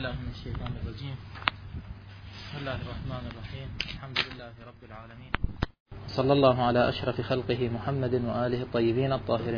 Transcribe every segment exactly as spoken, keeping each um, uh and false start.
بالله من الشيطان الرجيم. بسم الله الرحمن الرحيم. الحمد لله رب العالمين، صلى الله على أشرف خلقه محمد وآله الطيبين الطاهرين.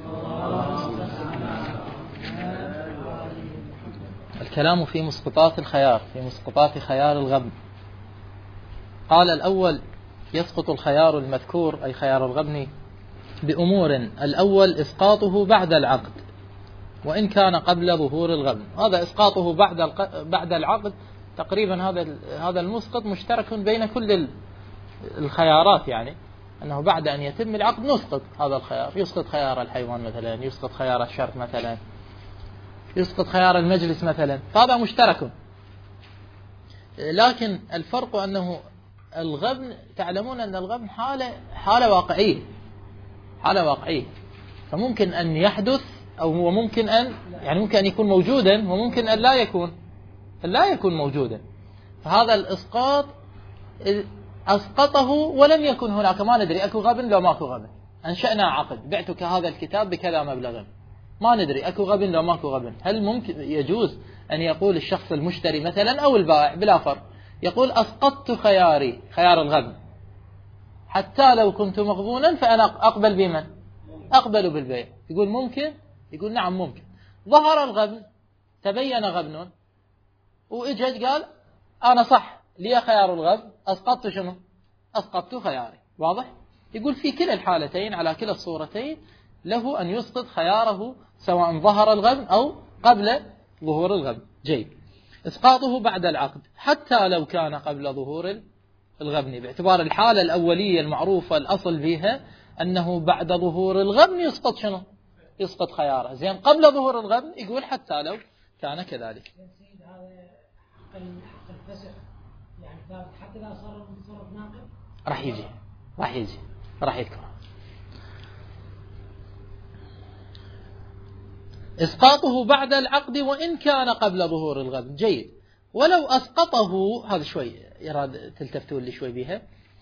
الكلام في مسقطات الخيار، في مسقطات خيار الغبن. قال الأول: يسقط الخيار المذكور أي خيار الغبن بأمور: الأول إسقاطه بعد العقد وإن كان قبل ظهور الغبن. هذا إسقاطه بعد بعد العقد، تقريبا هذا هذا المسقط مشترك بين كل الخيارات، يعني أنه بعد أن يتم العقد نسقط هذا الخيار، يسقط خيار الحيوان مثلا، يسقط خيار الشرط مثلا، يسقط خيار المجلس مثلا، فهذا مشترك. لكن الفرق أنه الغبن، تعلمون أن الغبن حالة حالة واقعية، حالة واقعية، فممكن أن يحدث أو هو ممكن أن يعني ممكن أن يكون موجودا وممكن أن لا يكون أن لا يكون موجودا. فهذا الإسقاط أسقطه ولم يكن هناك، ما ندري أكو غبن لو ماكو غبن. أنشأنا عقد، بعتك هذا الكتاب بكذا مبلغا، ما ندري أكو غبن لو ماكو غبن. هل ممكن يجوز أن يقول الشخص المشتري مثلا أو البائع بلا فرق، يقول أسقطت خياري، خيار الغبن، حتى لو كنت مغبونا فأنا أقبل بمن؟ أقبل بالبيع. يقول ممكن؟ يقول نعم ممكن. ظهر الغبن، تبين غبن، وإجد قال أنا صح لي خيار الغبن، أسقطت شنو؟ أسقطت خياري. واضح؟ يقول في كلا الحالتين، على كلا الصورتين له أن يسقط خياره سواء ظهر الغبن أو قبل ظهور الغبن. جيد. إسقاطه بعد العقد حتى لو كان قبل ظهور الغبن، باعتبار الحالة الأولية المعروفة الأصل فيها أنه بعد ظهور الغبن يسقط شنو؟ يسقط خياره. زين، قبل ظهور الغبن يقول حتى لو كان كذلك. سيد هذا حق الفسخ يعني ثابت حتى لا صار متصرف ناقض؟ راح يجي راح يجي راح يذكر. إسقاطه بعد العقد وإن كان قبل ظهور الغبن. جيد. ولو أسقطه، هذا شوي يراد تلتفتون لي شوي بها.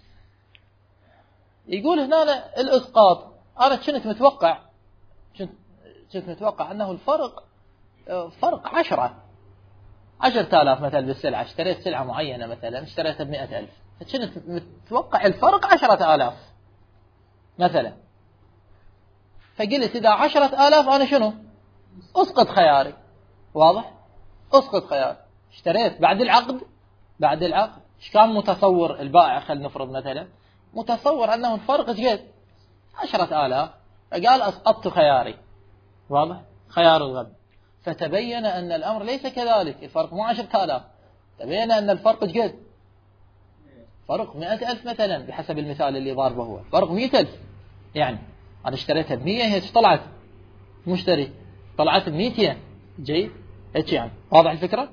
يقول هنا الإسقاط، أنا كنت متوقع كنت متوقع أنه الفرق فرق عشرة عشرة آلاف مثلا بالسلعة، اشتريت سلعة معينة مثلا اشتريتها بمئة ألف، فكنت متوقع الفرق عشرة آلاف مثلا، فقلت إذا عشرة آلاف أنا شنو؟ أسقط خياري. واضح؟ أسقط خياري. اشتريت بعد العقد، بعد العقد ايش كان متصور البائع؟ خلينا نفرض مثلا متصور أنه الفرق ايش قد؟ عشرة آلاف، فقال أسقطت خياري. واضح؟ خيار الغبن. فتبين أن الأمر ليس كذلك، الفرق مو عشرة آلاف، تبين أن الفرق ايش قد؟ فرق مئة ألف مثلا، بحسب المثال اللي ضاربه هو، فرق مئة ألف. يعني أنا اشتريتها بمية، هي طلعت مشتري طلعت بمئتين. جيد؟ هيك يعني. واضح الفكرة؟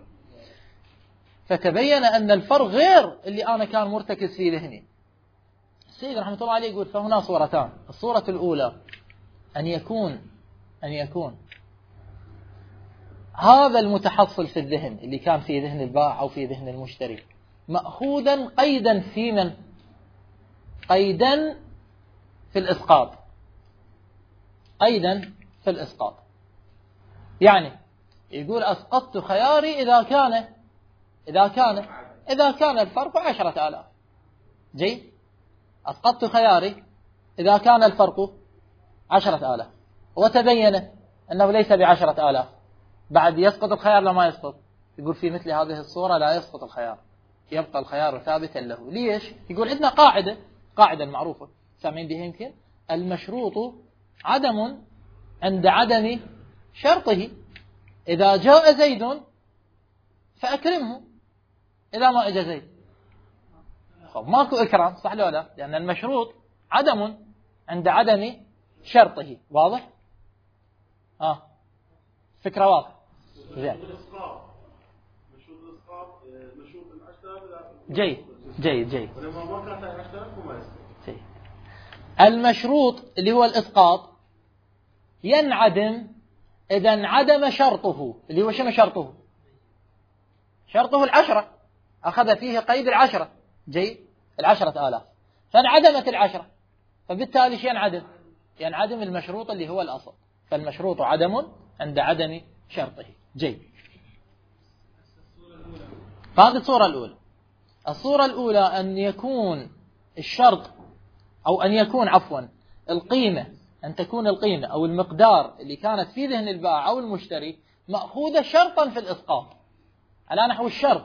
فتبين أن الفرق غير اللي أنا كان مرتكز في ذهني. السيد رحمة الله عليه يقول فهنا صورتان. الصورة الأولى أن يكون أن يكون هذا المتحصل في الذهن اللي كان في ذهن البائع أو في ذهن المشتري مأخوذا قيدا في من؟ قيدا في الإسقاط، قيدا في الإسقاط. يعني يقول أسقطت خياري إذا كان إذا كان إذا كان الفرق عشرة آلاف. جيد؟ أسقطت خياري إذا كان الفرق عشرة آلاف، وتبين أنه ليس بعشرة آلاف، بعد يسقط الخيار لما يسقط؟ يقول في مثل هذه الصورة لا يسقط الخيار، يبقى الخيار ثابتا له. ليش؟ يقول عندنا قاعدة قاعدة معروفة سامعين بها يمكن: المشروط عدم عند عدم شرطه. إذا جاء زيد فأكرمه، إذا ما أجى زيد خب ماكو إكرام، صح لا لا؟ لأن المشروط عدم عند عدم شرطه. واضح؟ آه فكرة واضحة. زين. جيد جيد جيد جيد. المشروط اللي هو الإسقاط ينعدم إذا انعدم شرطه، اللي هو شنو شرطه؟ شرطه العشرة، أخذ فيه قيد العشرة. جيد؟ العشرة آلاف، فانعدمت العشرة، فبالتالي شيء ينعدم؟ ينعدم المشروط اللي هو الأصل. فالمشروط عدم عند عدم شرطه. جيد. فهذه الصورة الأولى. الصورة الأولى أن يكون الشرط أو أن يكون عفوا القيمة، أن تكون القيمة أو المقدار اللي كانت في ذهن البائع أو المشتري مأخوذة شرطا في الإسقاط على نحو الشرط،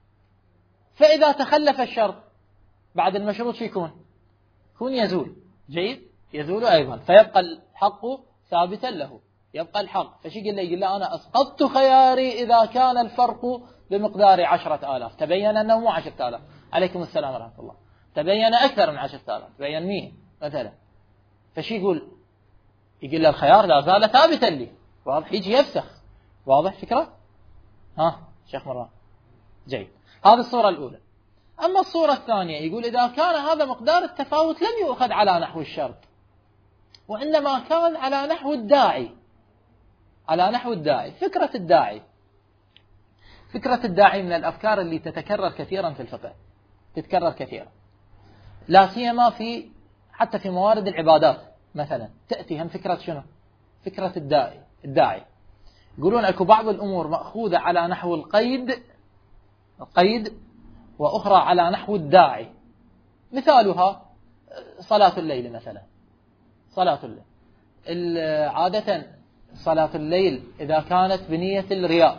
فإذا تخلف الشرط بعد المشروط شو يكون؟ يكون يزول. جيد، يزول أيضا، فيبقى الحق ثابتا له، يبقى الحق. فشي يقول له؟ يقول له أنا أسقطت خياري إذا كان الفرق بمقدار عشرة آلاف، تبين أنه مو عشرة آلاف، عليكم السلام ورحمة الله، تبين أكثر من عشرة آلاف، تبين مية مثلا. فشي يقول؟ يقول له الخيار لا زال ثابتا لي. واضح؟ يجي يفسخ. واضح فكرة؟ ها شيخ مروان؟ جيد. هذه الصورة الأولى. أما الصورة الثانية يقول إذا كان هذا مقدار التفاوت لم يؤخذ على نحو الشرط، وإنما كان على نحو الداعي، على نحو الداعي. فكرة الداعي، فكرة الداعي من الأفكار اللي تتكرر كثيرا في الفقه، تتكرر كثيرا، لا سيما في حتى في موارد العبادات مثلا تأتي هم فكرة شنو؟ فكرة الداعي. الداعي يقولون أكو بعض الأمور مأخوذة على نحو القيد، القيد، وأخرى على نحو الداعي. مثالها صلاة الليل مثلا. صلاة الليل عادة صلاة الليل إذا كانت بنية الرياء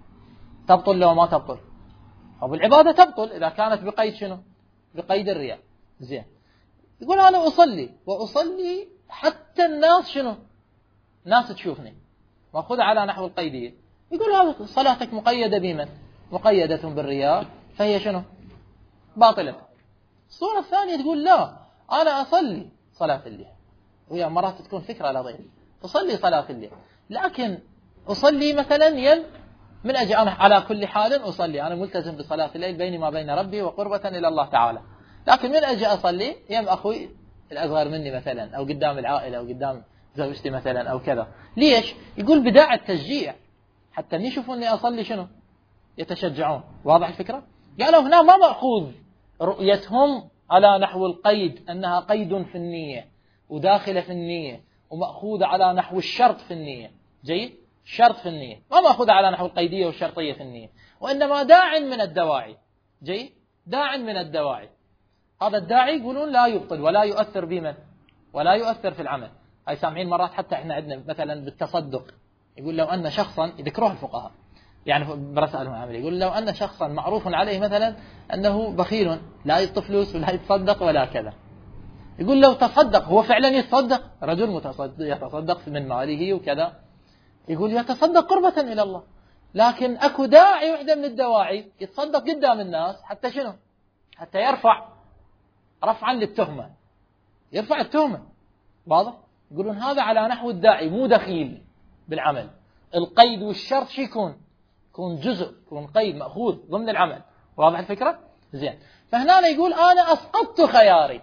تبطل لو ما تبطل؟ أو العبادة تبطل إذا كانت بقيد شنو؟ بقيد الرياء. زين، يقول أنا أصلي وأصلي حتى الناس شنو؟ ناس تشوفني، مأخوذة على نحو القيدية. يقول هذا صلاتك مقيدة بمن؟ مقيدة بالرياء، فهي شنو؟ باطلة. الصورة الثانية تقول لا، أنا أصلي صلاة الليل، وهي مرات تكون فكرة لطيفة، أصلي صلاة الليل، لكن أصلي مثلا يم من أجل أنا على كل حال أصلي، أنا ملتزم بصلاة الليل بيني ما بين ربي وقربة إلى الله تعالى، لكن من أجل أصلي يم أخوي الأصغر مني مثلا، أو قدام العائلة، أو قدام زوجتي مثلا، أو كذا. ليش؟ يقول بداعة التشجيع، حتى من يشوفوني أصلي شنو؟ يتشجعون. واضح الفكرة؟ قالوا هنا ما مأخوذ رؤيتهم على نحو القيد أنها قيد في النية وداخلة في النية، ومأخوذة على نحو الشرط في النية. جيد؟ شرط في النية، ما مأخوذة على نحو القيدية والشرطية في النية، وإنما داع من الدواعي. جيد؟ داع من الدواعي. هذا الداعي يقولون لا يبطل ولا يؤثر بمن؟ ولا يؤثر في العمل. هاي سامعين مرات حتى احنا عندنا مثلا بالتصدق، يقول لو أن شخصا، يذكروه الفقهاء يعني برسالهم عمل، يقول لو أن شخصا معروف عليه مثلا أنه بخيل لا يعطي فلوس ولا يتصدق ولا كذا، يقول لو تصدق، هو فعلا يتصدق، رجل متصدق يتصدق من ماله وكذا، يقول يتصدق قربة إلى الله، لكن أكو داعي وحدة من الدواعي يتصدق قدام الناس حتى شنو؟ حتى يرفع رفعا للتهمة، يرفع التهمة. واضح؟ يقولون هذا على نحو الداعي، مو دخيل بالعمل. القيد والشرط شو يكون؟ يكون جزء، يكون قيد مأخوذ ضمن العمل. واضح الفكرة؟ زين. فهنا يقول أنا أسقطت خياري،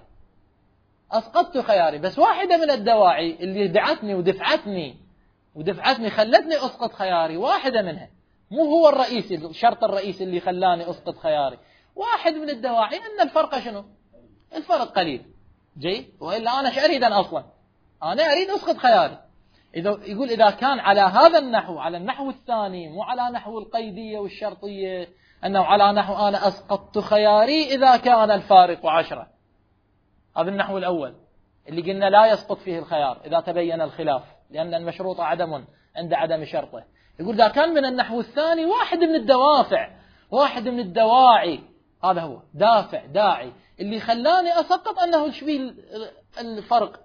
أسقطت خياري، بس واحدة من الدواعي اللي دعتني ودفعتني ودفعتني خلتني أسقط خياري، واحدة منها، مو هو الرئيسي، الشرط الرئيسي اللي خلاني أسقط خياري، واحد من الدواعي أن الفرق شنو؟ الفرق قليل. جيد؟ وإلا أنا شو أريد أن أصلا؟ أنا أريد أسقط خياري. إذا يقول إذا كان على هذا النحو، على النحو الثاني، مو على نحو القيدية والشرطية، أنه على نحو أنا أسقطت خياري إذا كان الفارق عشرة، هذا النحو الأول اللي قلنا لا يسقط فيه الخيار إذا تبين الخلاف، لأن المشروط عدم عند عدم شرطه. يقول إذا كان من النحو الثاني واحد من الدوافع، واحد من الدواعي، هذا هو دافع داعي اللي خلاني أسقط، أنه شبيه الفرق،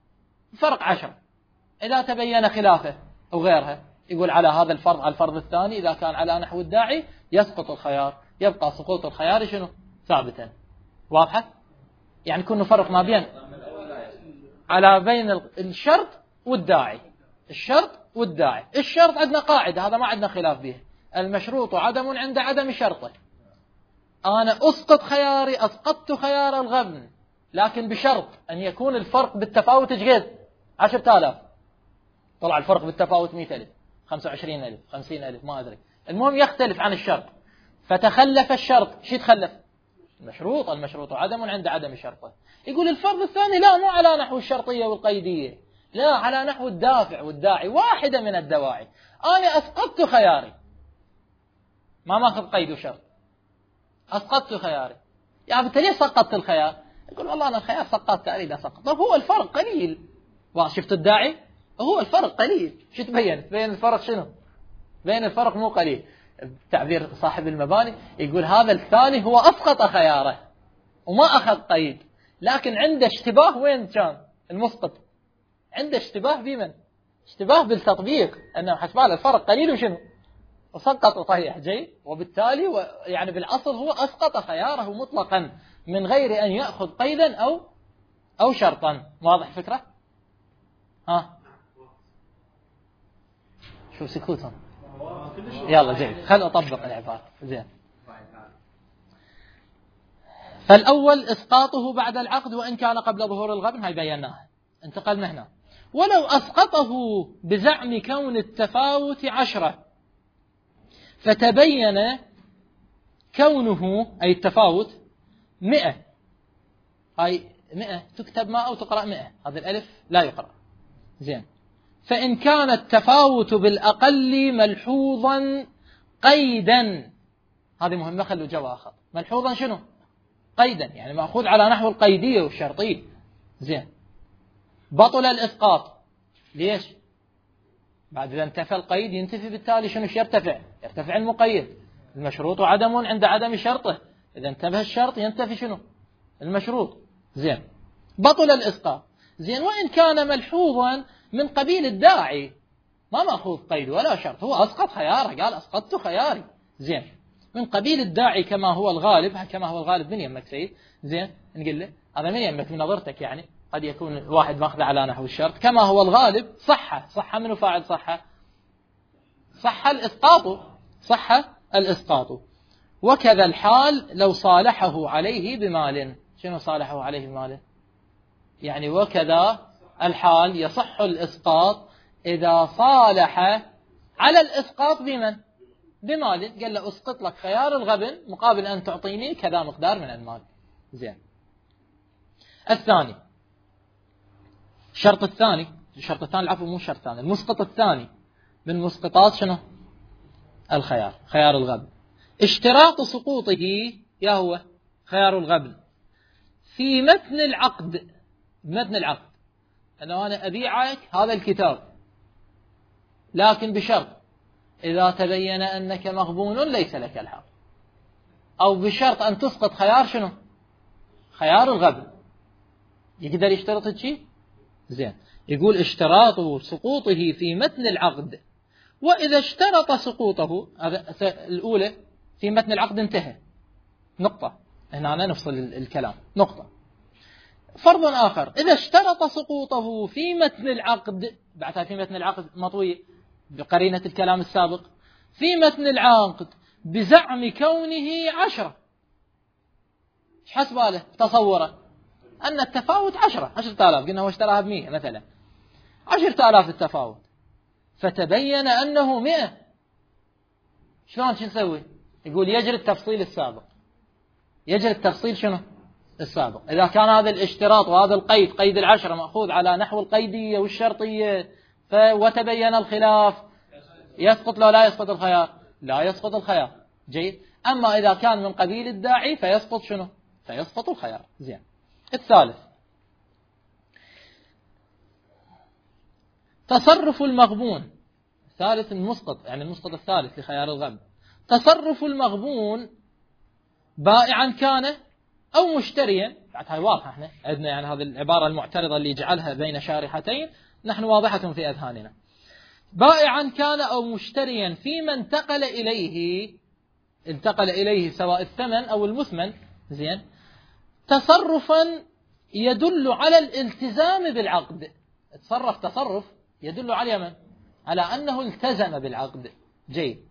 فرق عشرة، إذا تبين خلافه أو غيرها، يقول على هذا الفرض، على الفرض الثاني إذا كان على نحو الداعي يسقط الخيار، يبقى سقوط الخيار شنو؟ ثابتا. واضحة؟ يعني كنا نفرق ما بين على بين الشرط والداعي، الشرط والداعي. الشرط عندنا قاعدة، هذا ما عندنا خلاف به، المشروط عدم عند عدم شرطه. أنا أسقط خياري، أسقطت خيار الغبن، لكن بشرط أن يكون الفرق بالتفاوت جيد عشرة آلاف، طلع الفرق بالتفاوت مئة ألف، خمسة وعشرين ألف، خمسين ألف، ما أدري، المهم يختلف عن الشرط. فتخلف الشرط، شو تخلف؟ المشروط، المشروط عدم عند عدم شرطه. يقول الفرض الثاني لا، مو على نحو الشرطية والقيدية، لا، على نحو الدافع والداعي، واحدة من الدواعي. أنا أسقطت خياري، ما ماخذ قيد وشرط، أسقطت خياري. يعني أنت ليه سقطت الخيار؟ يقول والله أنا الخيار سقطته أريد أسقط. طب هو الفرق قليل. شفت الداعي؟ هو الفرق قليل. شو تبين؟ تبين الفرق شنو؟ بين الفرق مو قليل. تعبير صاحب المباني يقول هذا الثاني هو أسقط خياره وما أخذ قيد، لكن عنده اشتباه. وين كان المسقط؟ عنده اشتباه بمن؟ اشتباه بالتطبيق، أنه حسبال الفرق قليل وشنو؟ وسقط وطيح. جيد. وبالتالي و... يعني بالأصل هو أسقط خياره مطلقا من غير أن يأخذ قيدا أو أو شرطا. واضح فكرة؟ ها شو سكوتهم؟ يلا جيد، خل أطبق العبارة. زين. فالأول إسقاطه بعد العقد وإن كان قبل ظهور الغبن، هاي بيناها. انتقلنا هنا. ولو أسقطه بزعم كون التفاوت عشرة فتبين كونه أي التفاوت مئة، هاي مئة تكتب ما أو تقرأ مئة، هذا الألف لا يقرأ. زين. فإن كان التفاوت بالأقل ملحوظا قيدا، هذه مهمة خلوا جوا آخر. ملحوظا شنو؟ قيدا، يعني مأخوذ على نحو القيدية والشرطية. زين. بطل الإسقاط. ليش؟ بعد إذا انتفى القيد ينتفي بالتالي شنو يرتفع؟ يرتفع المقيد. المشروط عدم عند عدم شرطه، إذا انتبه الشرط ينتفي شنو؟ المشروط. زين. بطل الإسقاط. زين. وإن كان ملحوظا من قبيل الداعي، ما مأخوذ قيد ولا شرط، هو أسقط خياره، قال أسقطت خياري. زين. من قبيل الداعي كما هو الغالب، كما هو الغالب من يمك سيد. زين. نقول له هذا من يمك من نظرتك، يعني قد يكون واحد ماخذ على نحو الشرط. كما هو الغالب صحة. صحة منو فاعل صحة؟ صح الإسقاط. صح الإسقاط. وكذا الحال لو صالحه عليه بمال. شنو صالحه عليه بمال؟ يعني وكذا الحال يصح الإسقاط إذا صالح على الإسقاط بمن؟ بمال. قال له أسقط لك خيار الغبن مقابل أن تعطيني كذا مقدار من المال. زين. الثاني، الشرط الثاني، الشرط الثاني العفو مو الشرط الثاني، المسقط الثاني من مسقطات شنو؟ الخيار، خيار الغبن. اشتراط سقوطه يا هو خيار الغبن في متن العقد. متن العقد أنه أنا أبيعك هذا الكتاب، لكن بشرط إذا تبين أنك مغبون ليس لك الحق، أو بشرط أن تسقط خيار شنو؟ خيار الغبن. يقدر يشترط شيء؟ زين. يقول اشتراط سقوطه في متن العقد، وإذا اشترط سقوطه، هذا الأولى في متن العقد انتهى، نقطة. هنا أنا نفصل الكلام، نقطة. فرض آخر، إذا اشترط سقوطه في متن العقد، بعدها في متن العقد مطوي بقرينة الكلام السابق، في متن العقد بزعم كونه عشرة. ايش حسباله؟ تصوره أن التفاوت عشرة، عشرة آلاف، قلنا هو اشتراها بمئة مثلا، عشرة آلاف التفاوت، فتبين أنه مئة. شلون شو نسوي؟ يقول يجري التفصيل السابق. يجري التفصيل شنو؟ السابق. إذا كان هذا الاشتراط وهذا القيد، قيد العشرة، مأخوذ على نحو القيدية والشرطية، وتبين الخلاف، يسقط لا لا يسقط الخيار؟ لا يسقط الخيار. جيد. أما إذا كان من قبيل الداعي فيسقط شنو؟ فيسقط الخيار. زين. الثالث، تصرف المغبون. ثالث المسقط، يعني المسقط الثالث لخيار الغبن. تصرف المغبون بائعا كان أو مشتريا. بعد هاي واضحة، احنا عندنا يعني هذه العبارة المعترضة اللي جعلها بين شارحتين نحن واضحة في أذهاننا. بائعا كان أو مشتريا فيما انتقل إليه، انتقل إليه سواء الثمن أو المثمن. زين. تصرفا يدل على الالتزام بالعقد. تصرف تصرف يدل على من؟ على أنه التزم بالعقد. جيد.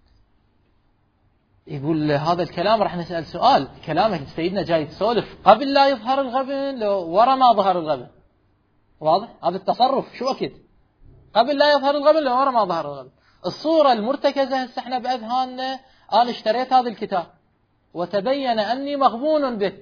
يقول هذا الكلام راح نسأل سؤال، كلامك سيدنا جاي تسولف قبل لا يظهر الغبن لو ورا ما ظهر الغبن؟ واضح؟ هذا التصرف شو أكيد؟ قبل لا يظهر الغبن لو ورا ما ظهر الغبن. الصورة المرتكزة هسه احنا بأذهاننا، أنا اشتريت هذا الكتاب وتبين أني مغبون به.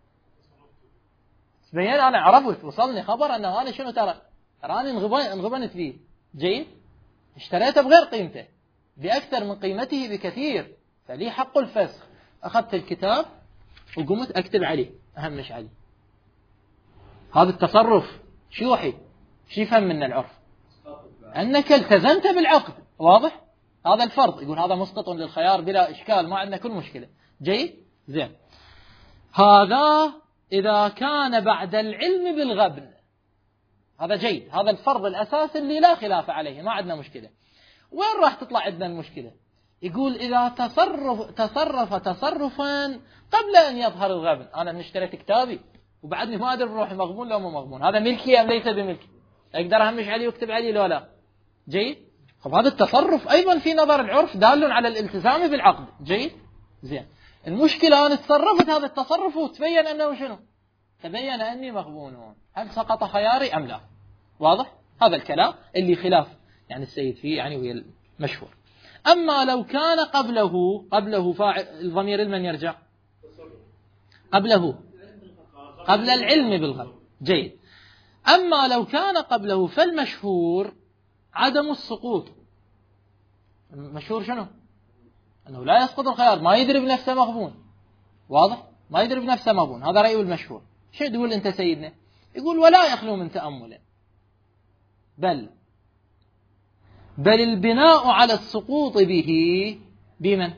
تبين أنا عرفت، وصلني خبر أنه أنا شنو ترى؟ ترى أنا انغبنت فيه. جيد. اشتريته بغير قيمته، بأكثر من قيمته بكثير، فلي حق الفسخ. أخذت الكتاب وقمت أكتب عليه أهمش عليه. هذا التصرف شو يوحي؟ شو يفهم من العرف؟ أنك التزمت بالعقد. واضح؟ هذا الفرض. يقول هذا مسقط للخيار بلا إشكال، ما عندنا كل مشكلة. جيد؟ زين. هذا إذا كان بعد العلم بالغبن، هذا جيد، هذا الفرض الأساسي اللي لا خلاف عليه، ما عندنا مشكلة. وين راح تطلع عندنا المشكلة؟ يقول إذا تصرف تصرف تصرفا قبل أن يظهر الغبن. أنا من اشتريت كتابي وبعدني ما أدري روحي مغبون لو مو مغبون، هذا ملكي أم ليس بملكي؟ أقدر أهمش عليه واكتب عليه لو لا؟ جيد؟ طب هذا التصرف أيضا في نظر العرف دال على الالتزام بالعقد. جيد؟ زين. المشكلة أنا تصرفت هذا التصرف وتبين أنه شنو؟ تبين أني مغبون. هل سقط خياري أم لا؟ واضح؟ هذا الكلام اللي خلاف يعني السيد فيه يعني وهي المشهور. أما لو كان قبله قبله فاعل الضمير لمن يرجع؟ قبله قبل العلم بالغبن. جيد. أما لو كان قبله فالمشهور عدم السقوط. المشهور شنو؟ أنه لا يسقط الخيار، ما يدري بنفسه مغبون. واضح؟ ما يدري بنفسه مغبون، هذا رأيه المشهور. شو تقول أنت سيدنا؟ يقول ولا يخلو من تأمل، بل بل البناء على السقوط به بمن؟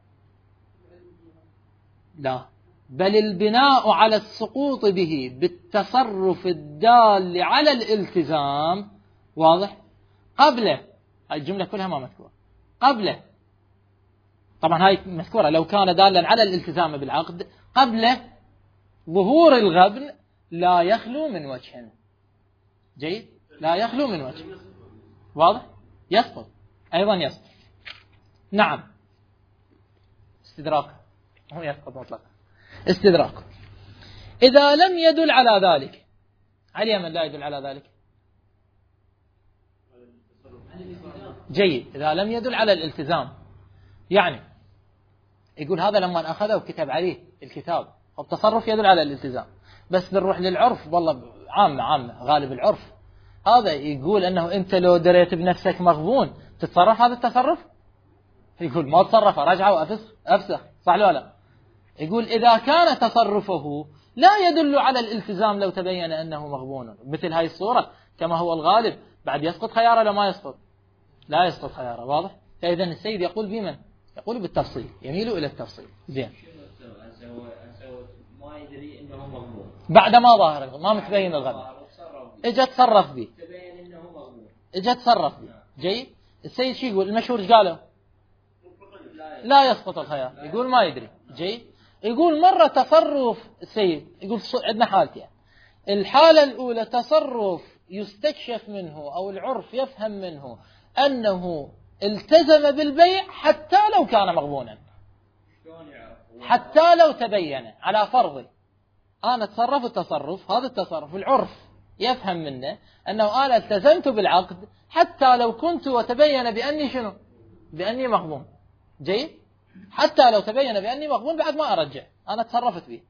لا، بل البناء على السقوط به بالتصرف الدال على الالتزام. واضح؟ قبله، هاي الجملة كلها ما مذكورة. قبله، طبعا هاي مذكورة لو كان دالا على الالتزام بالعقد قبله ظهور الغبن لا يخلو من وجه. جيد؟ لا يخلو من وجه. واضح؟ يسقط أيضا يسقط. نعم. استدراك، هو يسقط مطلقا. استدراك إذا لم يدل على ذلك. على من لا يدل على ذلك؟ جيد. إذا لم يدل على الالتزام، يعني يقول هذا لما أخذه وكتب عليه الكتاب التصرف يدل على الالتزام، بس بنروح للعرف والله عامة عامة غالب العرف هذا يقول أنه أنت لو دريت بنفسك مغبون تتصرف هذا التصرف. يقول ما تصرف رجعه وأفسخ أفسخ، صح ولا لا؟ يقول إذا كان تصرفه لا يدل على الالتزام لو تبين أنه مغبون مثل هاي الصورة كما هو الغالب، بعد يسقط خياره لو ما يسقط؟ لا يسقط خياره. واضح؟ فإذا السيد يقول بمن؟ يقول بالتفصيل، يميل إلى التفصيل. زين. ما يدري انه مغبون بعد ما ظاهر ما متبين الغبن، اجى تصرف به، تبين انه مغبون، اجى تصرف به. جيد. السيد شو يقول؟ المشهور ايش قالوا؟ لا يسقط الخيار. يقول ما يدري. جيد. يقول مرة تصرف السيد، يقول عندنا حالتين. الحالة الأولى تصرف يستكشف منه أو العرف يفهم منه أنه التزم بالبيع حتى لو كان مغبونا، حتى لو تبين على فرض أنا تصرف التصرف، هذا التصرف العرف يفهم منه أنه أنا التزمت بالعقد حتى لو كنت وتبين بأني شنو؟ بأني مغبون. جيد؟ حتى لو تبين بأني مغبون بعد ما أرجع أنا تصرفت به.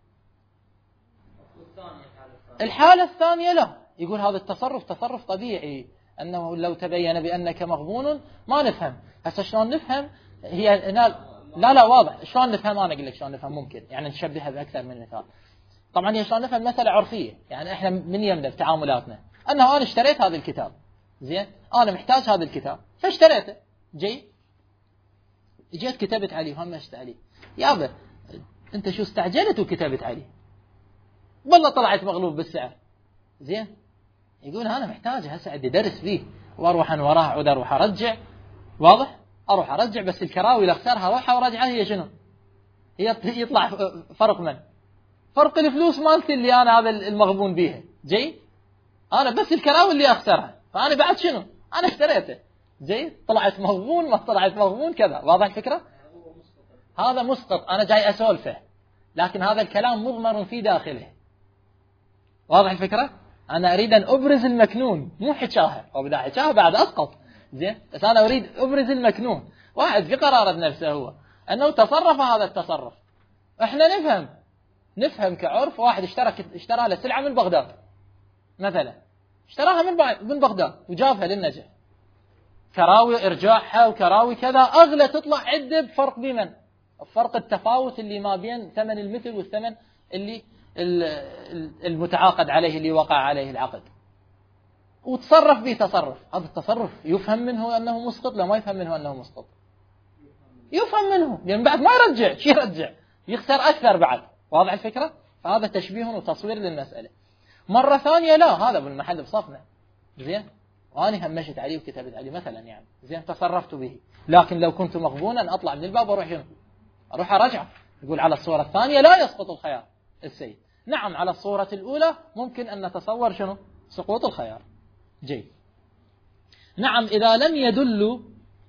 الحالة الثانية لا، يقول هذا التصرف تصرف طبيعي، أنه لو تبين بأنك مغبون ما نفهم. هسه شلون نفهم؟ هي لا لا واضح. شلون نفهم؟ أنا أقول لك شلون نفهم. ممكن يعني نشبهها بأكثر من مثال. طبعا هي شلون نفهم مسألة عرفية، يعني إحنا من يمنا بتعاملاتنا أنه أنا اشتريت هذا الكتاب، زين، أنا محتاج هذا الكتاب فاشتريته. جيد. جيت كتبت عليه وهمشت عليه، يابا أنت شو استعجلت وكتبت عليه؟ والله طلعت مغلوب بالسعر. زين. يقول أنا محتاج هسه عندي درس فيه وأروح أنا وراه عود أروح أرجع. واضح؟ أروح أرجع بس الكراوي اللي أخسرها أروحها ورجعها هي شنو؟ هي يطلع فرق من؟ فرق الفلوس مالتي اللي أنا هذا المغبون بيها. جيد؟ أنا بس الكراوي اللي أخسرها، فأنا بعد شنو؟ أنا اشتريته. جيد؟ طلعت مغبون ما طلعت مغبون كذا. واضح الفكرة؟ هذا مسقط، أنا جاي أسولفه، لكن هذا الكلام مضمر في داخله. واضح الفكرة؟ أنا أريد أن أبرز المكنون مو حكاها، أو بدأ حكاها بعد أسقط. زين؟ بس أنا أريد أبرز المكنون. واحد في قرارة نفسه هو أنه تصرف هذا التصرف. إحنا نفهم نفهم كعرف. واحد اشترى اشترى له سلعة من بغداد مثلا، اشتراها من من بغداد وجابها للنجف، كراوي ارجاعها وكراوي كذا اغلى تطلع عده بفرق بمن؟ فرق التفاوت اللي ما بين ثمن المثل والثمن اللي المتعاقد عليه اللي وقع عليه العقد، وتصرف به تصرف. هذا التصرف يفهم منه أنه مسقط؟ لا، ما يفهم منه أنه مسقط. يفهم منه لأن يعني بعد ما يرجع، شي يرجع يخسر أكثر بعد. واضح الفكرة؟ فهذا تشبيه وتصوير للمسألة. مرة ثانية لا، هذا بالمحل بصفنا زين، وأنا همشت عليه وكتبت عليه مثلا يعني زين، تصرفت به. لكن لو كنت مغبونا أطلع من الباب وأروح شنو؟ أروح أرجع. يقول على الصورة الثانية لا يسقط الخيار السيد. نعم، على الصورة الأولى ممكن أن نتصور شنو؟ سقوط الخيار. جيد. نعم، إذا لم يدل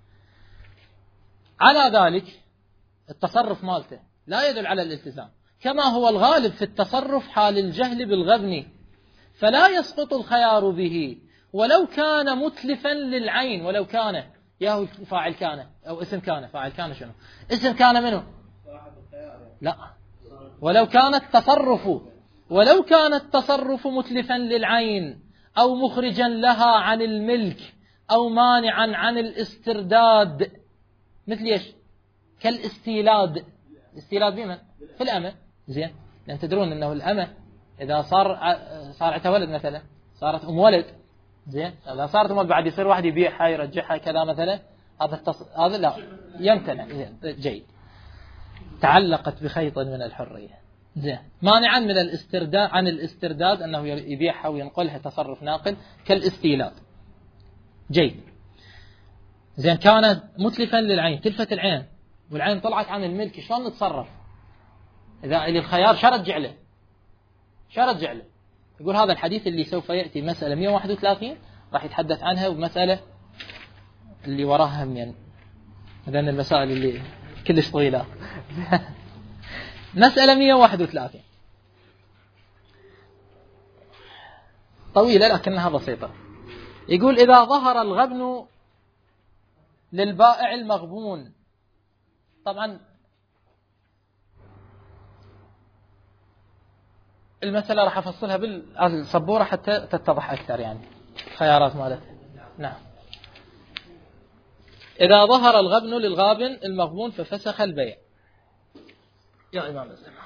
على ذلك التصرف مالته لا يدل على الالتزام، كما هو الغالب في التصرف حال الجهل بالغبن، فلا يسقط الخيار به ولو كان متلفا للعين. ولو كان، ياهو فاعل كان أو اسم كان. فاعل كان شنو؟ اسم كان منه؟ لا، ولو كان التصرف ولو كان التصرف متلفا للعين أو مخرجا لها عن الملك أو مانعا عن الاسترداد، مثل ايش؟ كالاستيلاد. الاستيلاد بمن؟ في الأمة. زين، لأن تدرون أنه الأمة إذا صار صار عندها ولد مثلا، صارت أم ولد. زين، إذا صارت أم ولد بعد يصير واحد يبيعها يرجعها كذا مثلا، هذا التص... هذا لا يمتنع. زين، جيد. تعلقت بخيط من الحرية. زين، مانعا من الاسترداد عن الاسترداد، أنه يبيعها وينقلها تصرف ناقل كالاستيلاد. جيد. زين، كانت متلفا للعين، تلفت العين والعين طلعت عن الملك، شلون نتصرف؟ إذا اللي الخيار شرجع له شرجع له. يقول هذا الحديث اللي سوف يأتي مسألة مئة وواحد وثلاثين راح يتحدث عنها، ومسألة اللي وراها هم يعني هذين المسائل اللي كلش طويلة. مسألة مئة وواحد وثلاثين طويلة لكنها بسيطة. يقول إذا ظهر الغبن للبائع المغبون. طبعا المسألة راح أفصلها بالسبورة حتى تتضح أكثر يعني خيارات مالتها. نعم. إذا ظهر الغبن للغابن المغبون ففسخ البيع. يا إمام الزمان،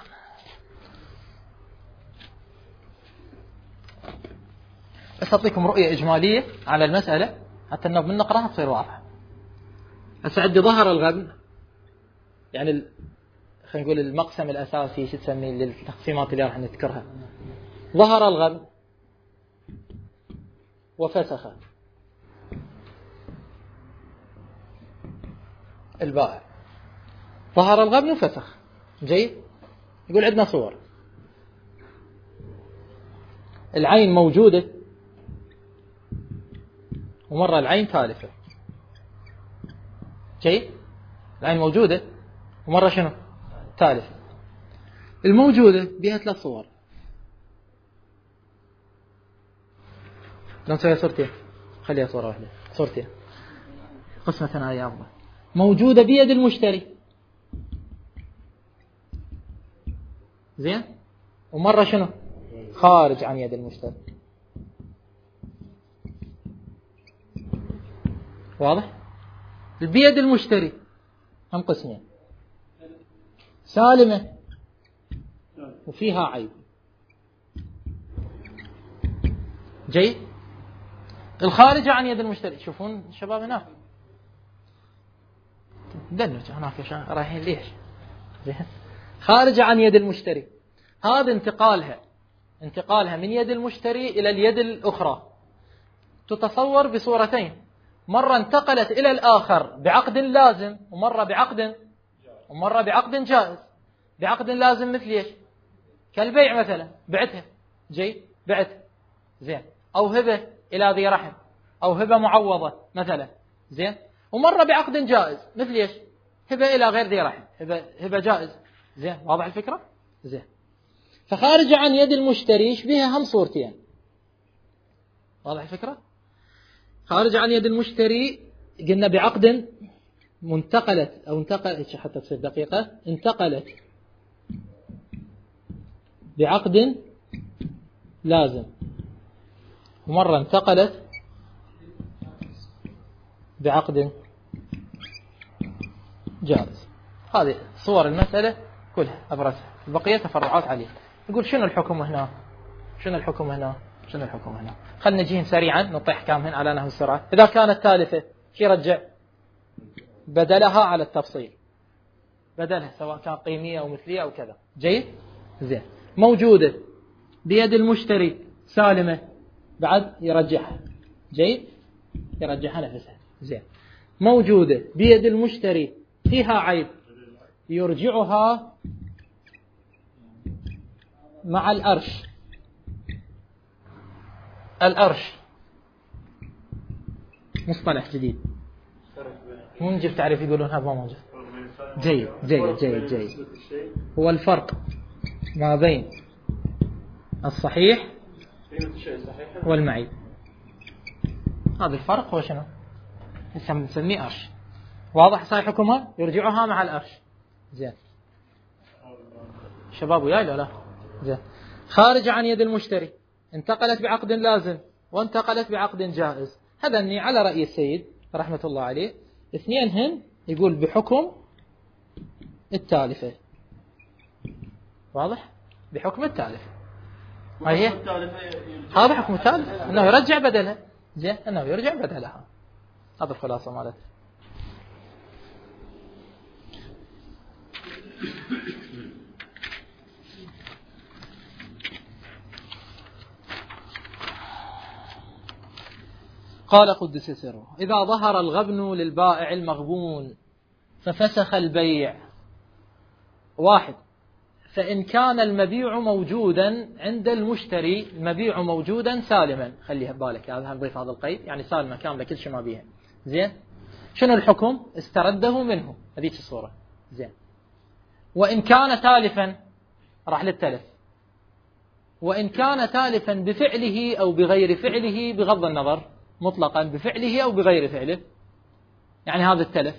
بس أعطيكم رؤية إجمالية على المسألة حتى أنه من نقرأها تصير واضحة. هسه عندي ظهر الغبن، يعني ال... خلينا نقول المقسم الأساسي شو تسميه للتقسيمات اللي راح نذكرها. ظهر الغبن وفسخ البائع. ظهر الغبن وفسخ. جيد. يقول عندنا صور. العين موجودة ومرة العين تالفة. جيد. العين موجودة ومرة شنو؟ تالفة. الموجودة بها ثلاث صور. لو نسويها صورتين، خليها صورة واحدة. صورتين قسمة ثانية أفضل. موجودة بيد المشتري. زين. ومرة شنو؟ خارج عن يد المشتري. واضح؟ بيد المشتري هم قسمين، سالمة وفيها عيب. جيد. الخارجة عن يد المشتري. تشوفون الشباب هناك دنج هناك عشان رايحين ليش؟ زين. خارجة عن يد المشتري، هذا انتقالها انتقالها من يد المشتري إلى اليد الأخرى تتصور بصورتين. مرة انتقلت إلى الآخر بعقد لازم، ومرة بعقد ومرة بعقد جائز. بعقد لازم مثل ايش؟ كالبيع مثلا، بعتها. جيد. بعت. زين. أو هبة إلى ذي رحم، أو هبة معوضة مثلا. زين. ومرة بعقد جائز مثل ايش؟ هبة إلى غير ذي رحم، هبة هبة جائز. زين. واضح الفكرة؟ زين. فخارج عن يد المشتري بها هم صورتين. واضح الفكرة؟ خارج عن يد المشتري قلنا بعقد منتقلت أو انتقلت حتى تصير دقيقة، انتقلت بعقد لازم، ومرة انتقلت بعقد جائز. هذه صور المسألة كلها أبرزها، البقية تفرعات عليه. يقول شنو الحكم هنا؟ شنو الحكم هنا؟ شنو الحكم هنا؟ خلنا نجيهم سريعا نعطي أحكامهن على نحو السرعة. إذا كانت ثالثة شو يرجع؟ بدلها على التفصيل، بدلها سواء كان قيمية أو مثلية أو كذا. جيد؟ زين. موجودة بيد المشتري سالمة بعد يرجعها. جيد؟ يرجعها نفسها. زين. موجودة بيد المشتري فيها عيب يرجعها مع الأرش. الأرش مصطلح جديد مو نجيب تعريف يقولون هذا ما موجود. جيد جيد جيد جيد. هو الفرق ما بين الصحيح والمعيب. هذا الفرق هو شنو؟ نسميه أرش. واضح صحيح حكمها؟ يرجعها مع الأرش. زين. شباب وياي لا لا؟ زين. خارج عن يد المشتري، انتقلت بعقد لازم وانتقلت بعقد جائز. هذا أني على رأي السيد رحمة الله عليه اثنين هن يقول بحكم التالفة. واضح؟ بحكم التالفة. ما هي؟ هذا حكم التالفة أنه يرجع بدلها. زين. أنه يرجع بدلها. هذا الخلاصة مالته. قال قدس سره: إذا ظهر الغبن للبائع المغبون ففسخ البيع. واحد، فإن كان المبيع موجودا عند المشتري، المبيع موجودا سالما، خليها ببالك هذا نضيف هذا القيد، يعني سالمة كاملة كل شيء ما بيها. زين. شنو الحكم؟ استرده منه، هذيك الصورة. زين. وإن كان تالفا راح للتلف. وإن كان تالفا بفعله أو بغير فعله بغض النظر مطلقا بفعله أو بغير فعله، يعني هذا التلف،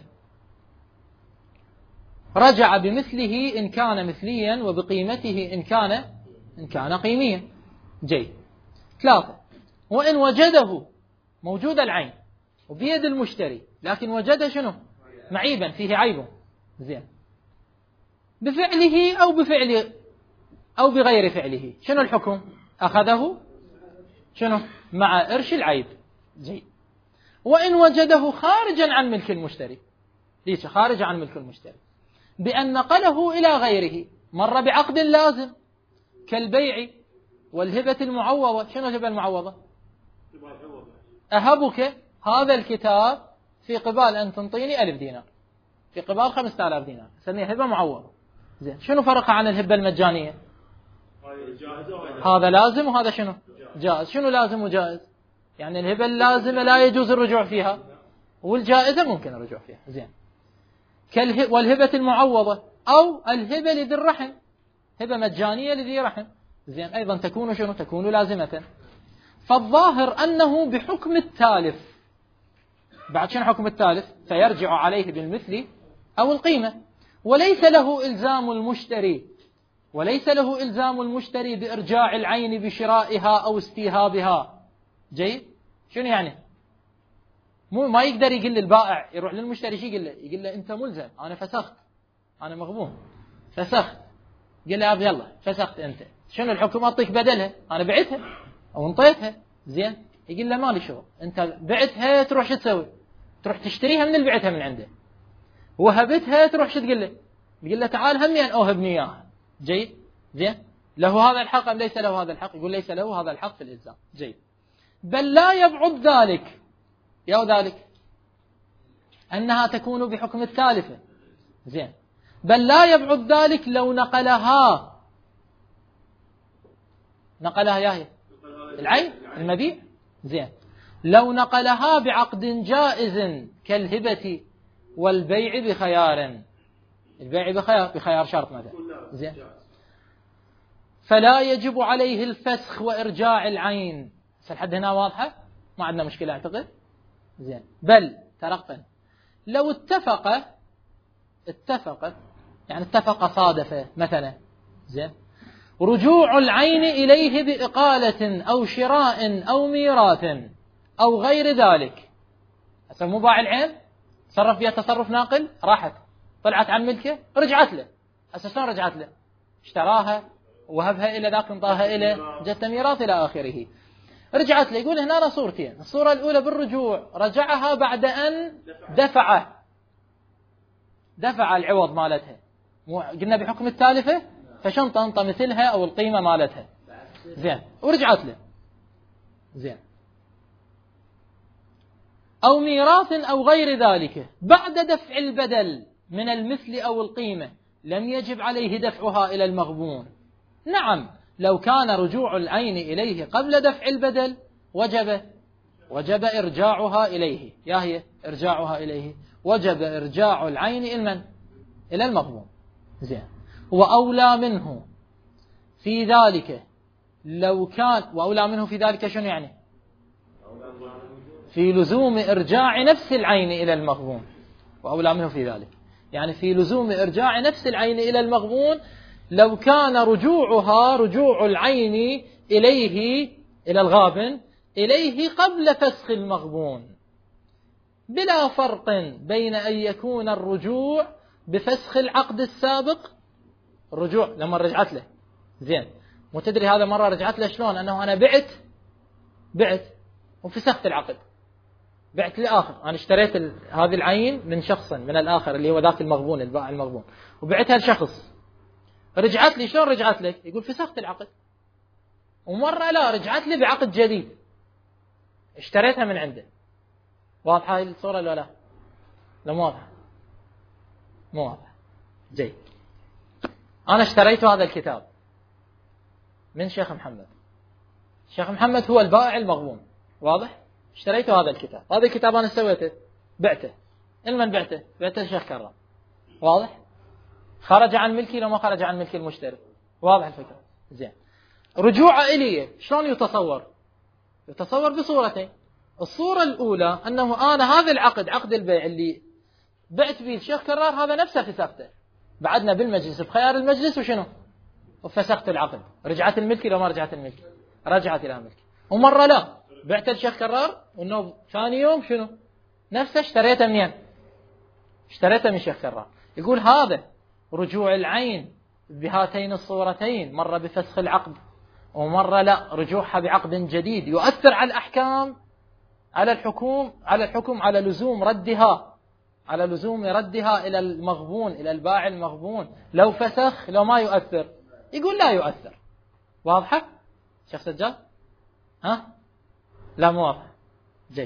رجع بمثله إن كان مثليا وبقيمته إن كان إن كان قيميا. جيد. ثلاثة، وإن وجده موجود العين وبيد المشتري لكن وجده شنو؟ معيبا فيه عيب. زين. بفعله أو بفعله أو بغير فعله، شنو الحكم؟ أخذه شنو؟ مع إرش العيب. جيد. وإن وجده خارجا عن ملك المشتري، ليش خارج عن ملك المشتري؟ بأن نقله إلى غيره، مر بعقد لازم كالبيع والهبة المعوضة. شنو الهبة المعوضة؟ أهبك هذا الكتاب في قبال أن تنطيني ألف دينار، في قبال خمسة آلاف دينار، سميها هبة معوضة. زين. شنو فرقها عن الهبة المجانية؟ هذا لازم وهذا شنو؟ جائز. شنو لازم وجائز؟ يعني الهبة اللازمة لا يجوز الرجوع فيها، والجائزة ممكن الرجوع فيها. زين. والهبة المعوضة أو الهبة لذي الرحم، هبة مجانية لذي رحم. زين. أيضا تكون شنو؟ تكون لازمة. فالظاهر أنه بحكم التالف. بعد شنو حكم التالف؟ فيرجع عليه بالمثل أو القيمة، وليس له إلزام المشتري وليس له إلزام المشتري بإرجاع العين بشرائها أو استيهابها. جيد. شنو يعني؟ مو ما يقدر يقول للبائع يروح للمشتري شي يقول له؟ يقول له أنت ملزم، أنا فسخت، أنا مغبون، فسخت. قال له أبي يلا فسخت أنت، شنو الحكم؟ أعطيك بدلها، أنا بعتها أو انطيتها. زين. يقول له مالي شغل، أنت بعتها تروح شو تسوي؟ تروح تشتريها من اللي بعتها من عنده. وهبتها تروح شو تقول له؟ يقول له تعال همين أوهبني إياها. جيد. زين. له هذا الحق أم ليس له هذا الحق؟ يقول ليس له هذا الحق في الإلزام. جيد. بل لا يبعد ذلك، يا ذلك أنها تكون بحكم التالفة. زين. بل لا يبعد ذلك لو نقلها نقلها يا هي العين المبيع. زين. لو نقلها بعقد جائز كالهبة والبيع بخيار، البيع بخيار بخيار شرط مثلا. زين. فلا يجب عليه الفسخ وإرجاع العين. لحد هنا واضحة؟ ما عندنا مشكلة أعتقد. زين. بل ترقا لو اتفق اتفق يعني اتفق صادفة مثلا. زين. رجوع العين إليه بإقالة أو شراء أو ميراث أو غير ذلك. هسه مو باع العين تصرف فيها تصرف ناقل، راحت طلعت عن ملكه رجعت له. هسه شلون رجعت له؟ اشتراها وهبها إلى ذاك انطاها إلى جت ميراث إلى آخره. رجعت له. يقول هنا صورتين. الصورة الأولى بالرجوع رجعها بعد أن دفع دفع العوض مالتها. قلنا بحكم التالفة فشنطة أنطى مثلها أو القيمة مالتها. زين ورجعت له. زين. أو ميراث أو غير ذلك بعد دفع البدل من المثل أو القيمة لم يجب عليه دفعها إلى المغبون. نعم لو كان رجوع العين إليه قبل دفع البدل وجب وجب إرجاعها إليه. يا هي إرجاعها إليه وجب إرجاع العين إلى إلى المغبون. زين. وأولى منه في ذلك لو كان وأولى منه في ذلك شنو يعني؟ في لزوم إرجاع نفس العين إلى المغبون. وأولى منه في ذلك يعني في لزوم إرجاع نفس العين إلى المغبون لو كان رجوعها رجوع العين إليه إلى الغابن إليه قبل فسخ المغبون بلا فرق بين أن يكون الرجوع بفسخ العقد السابق. الرجوع لما رجعت له. زين. مو تدري هذا مرة رجعت له شلون؟ أنه أنا بعت بعت وفسخت العقد. بعت لآخر. أنا اشتريت هذه العين من شخص من الآخر اللي هو ذاك المغبون البائع المغبون وبعتها لشخص. رجعت لي. شلون رجعت لك؟ يقول فسخت العقد. ومرة لا رجعت لي بعقد جديد اشتريتها من عنده. واضحة هاي الصورة ولا لا؟ لا مو واضحة. مو واضحة. جيد. أنا اشتريت هذا الكتاب من شيخ محمد. شيخ محمد هو البائع المغبون. واضح؟ اشتريت هذا الكتاب. هذا الكتاب أنا سويته بعته. لمن بعته؟ بعته الشيخ كرام. واضح؟ خرج عن ملكي لو ما خرج عن ملك المشتري. واضح الفكرة؟ زين. رجوعه إلي شلون يتصور؟ يتصور بصورتين. الصورة الأولى أنه أنا هذا العقد عقد البيع اللي بعت به الشيخ كرار هذا نفسه فسخته. بعدنا بالمجلس بخيار المجلس وشنو؟ وفسخت العقد. رجعت الملكي لو ما رجعت الملكي؟ رجعت إلى ملكي. ومرة لا بعت الشيخ كرار وإنه ثاني يوم شنو؟ نفسه اشتريته منين؟ اشتريته من الشيخ كرار. يقول هذا رجوع العين بهاتين الصورتين مرة بفسخ العقد ومرة لا رجوعها بعقد جديد يؤثر على الأحكام على الحكم على الحكم على لزوم ردها على لزوم ردها إلى المغبون إلى البائع المغبون. لو فسخ لو ما يؤثر. يقول لا يؤثر. واضحة؟ شيخ سجاد؟ ها؟ لا مو واضح. جيد.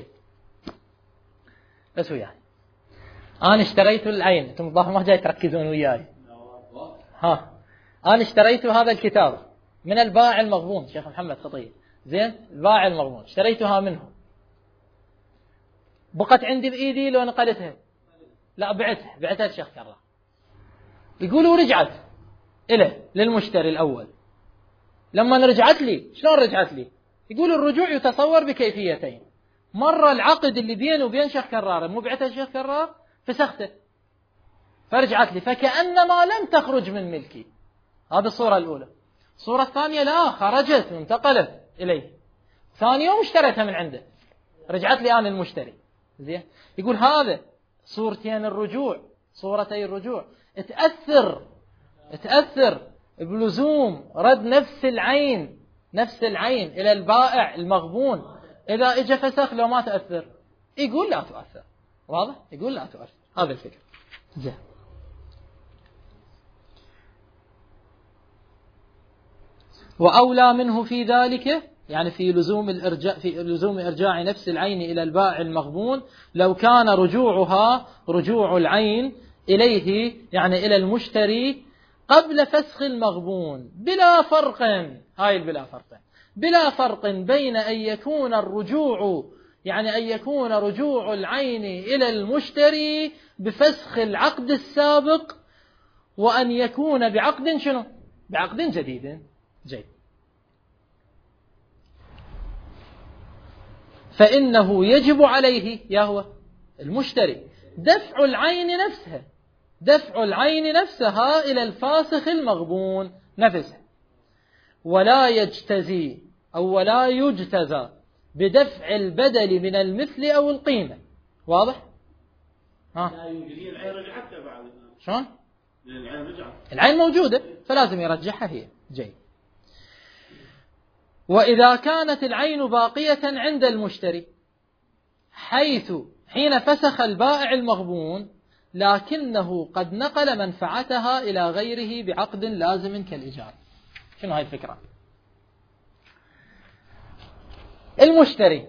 بس وياي. أنا اشتريت العين. أنتم الظاهر ما جاي تركزون وياي. ها. أنا اشتريت هذا الكتاب من البائع المغبون شيخ محمد خطيب. زين. البائع المغبون اشتريتها منه. بقت عندي بإيدي لو نقلتها. لا بعتها بعتها الشيخ كرار. يقولوا رجعت إله للمشتري الأول. لما رجعت لي شلون رجعت لي؟ يقول الرجوع يتصور بكيفيتين. مرة العقد اللي بينه وبين شيخ كرار مو بعتها الشيخ كرار فسخته فرجعت لي فكأنما لم تخرج من ملكي. هذه الصورة الأولى. الصورة الثانية لا خرجت وانتقلت إليه. ثاني يوم اشتريتها من عنده رجعت لي أنا المشتري. زين. يقول هذا صورتين الرجوع صورتي الرجوع تأثر تأثر بلزوم رد نفس العين نفس العين إلى البائع المغبون إذا إجا فسخ لو ما تأثر. يقول لا تؤثر. واضح؟ يقول لا تؤثر. هذا الفكرة. زين. وأولى منه في ذلك يعني في لزوم الإرجاع في لزوم إرجاع نفس العين إلى البائع المغبون لو كان رجوعها رجوع العين إليه يعني إلى المشتري قبل فسخ المغبون بلا فرق. هاي بلا فرق بلا فرق بين أن يكون الرجوع يعني أن يكون رجوع العين إلى المشتري بفسخ العقد السابق وأن يكون بعقد شنو؟ بعقد جديد. جيد. فإنه يجب عليه يا هو المشتري دفع العين نفسها دفع العين نفسها إلى الفاسخ المغبون نفسه ولا يجتزي أو ولا يجتزى بدفع البدل من المثل أو القيمة. واضح؟ ها؟ لا يجري العين رجعتها بعد شلون؟ العين رجعت. العين موجودة فلازم يرجعها هي. جيد. وإذا كانت العين باقية عند المشتري حيث حين فسخ البائع المغبون لكنه قد نقل منفعتها إلى غيره بعقد لازم كالإيجار. شنو هاي الفكرة؟ المشتري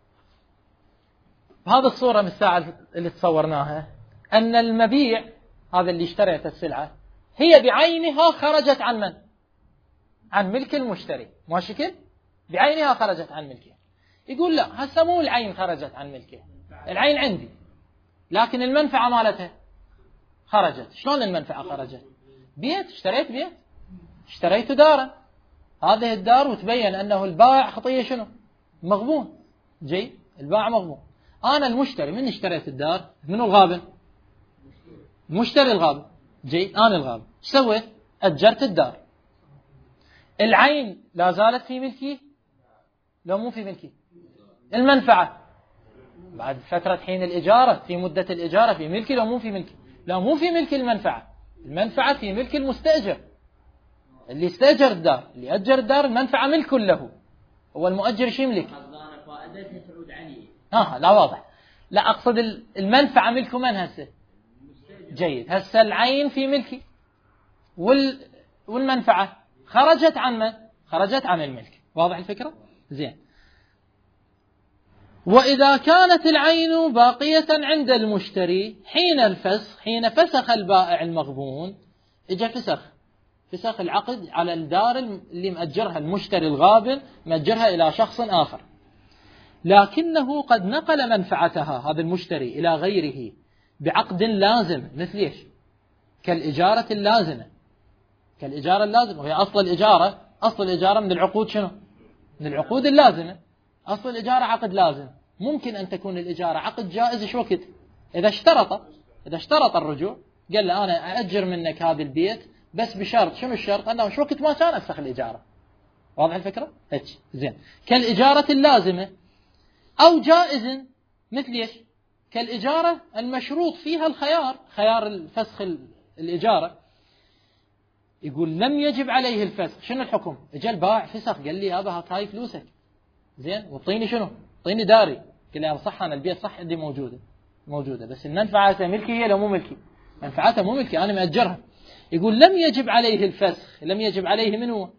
بهذه الصورة من الساعة اللي تصورناها أن المبيع هذا اللي اشتريت السلعة هي بعينها خرجت عن من؟ عن ملك المشتري. ما شكل؟ بعينها خرجت عن ملكه. يقول لا هسه مو العين خرجت عن ملكه، العين عندي لكن المنفعة مالتها خرجت. شلون المنفعة خرجت؟ بيت، اشتريت بيت، اشتريت دارا، هذه الدار وتبين أنه البائع خطية شنو؟ مغبون. جيد، البائع مغبون. أنا المشتري من اشتريت الدار؟ منو الغابن؟ المشتري الغابن. جيد، أنا الغابن. ايش سويت؟ أجرت الدار. العين لا زالت في ملكي؟ لو مو في ملكي. المنفعة بعد فترة حين الإجارة في مدة الإجارة في ملكي لو مو في ملكي؟ لو مو في ملك المنفعة. المنفعة في ملك المستأجر اللي استأجر الدار، اللي أجر الدار المنفعة ملك له، هو المؤجر شي ملك. آه لا واضح. لا أقصد المنفعة ملك من هسه؟ جيد، هسه العين في ملكي وال والمنفعة خرجت عن من؟ خرجت عن الملك. واضح الفكرة؟ زين. وإذا كانت العين باقية عند المشتري حين الفسخ، حين فسخ البائع المغبون، إجا فسخ فسخ العقد على الدار اللي مأجرها المشتري الغابن، مأجرها إلى شخص آخر، لكنه قد نقل منفعتها هذا المشتري إلى غيره بعقد لازم. مثل إيش؟ كالإجارة اللازمة. كالإجارة اللازمة، وهي أصل الإجارة، أصل الإجارة من العقود شنو؟ من العقود اللازمة. أصل الإجارة عقد لازم. ممكن أن تكون الإجارة عقد جائز إيش وقت؟ إذا اشترط إذا اشترط الرجوع، قال له أنا أأجر منك هذا البيت بس بشرط. شنو الشرط؟ أنه مش وقت ما كان أفسخ الإجارة. واضح الفكرة؟ هيك زين. كالإجارة اللازمة أو جائز مثل إيش؟ كالإجارة المشروط فيها الخيار، خيار الفسخ الإجارة. يقول لم يجب عليه الفسخ. شنو الحكم؟ اجى البائع فسخ قال لي يابا هاك هاي فلوسك زين وطيني شنو؟ طيني داري. قال لي صح أنا البيت صح عندي موجودة موجودة بس المنفعة ملكي هي لو مو ملكي؟ منفعتها مو ملكي، أنا مأجرها. يقول لم يجب عليه الفسخ. لم يجب عليه من هو؟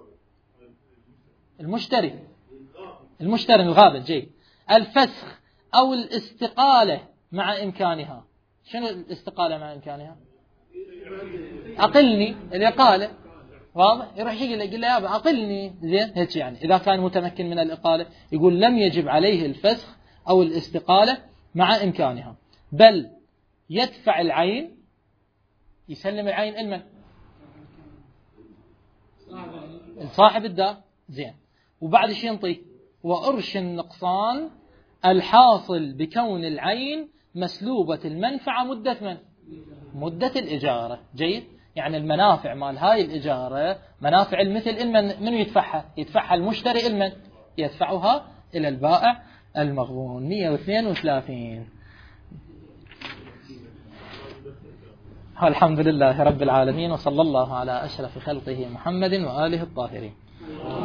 المشتري المشتري الغابن. جيد. الفسخ أو الاستقالة مع إمكانها. شنو الاستقالة مع إمكانها؟ أقلني الإقالة. واضح؟ يروح يقول له يقول له يابا أقلني زين هيك يعني. إذا كان متمكن من الإقالة يقول لم يجب عليه الفسخ أو الاستقالة مع إمكانها، بل يدفع العين، يسلم العين المن؟ صاحب الدار. زين. وبعد شي ينطي؟ وأرش النقصان الحاصل بكون العين مسلوبة المنفعة مدة من؟ مدة الإجارة. جيد. يعني المنافع مال هاي الإجارة منافع المثل المن من يدفعها؟ يدفعها المشتري المن؟ يدفعها إلى البائع المغبون. مئة واثنين وثلاثين. الحمد لله رب العالمين، وصلى الله على أشرف خلقه محمد وآله الطاهرين.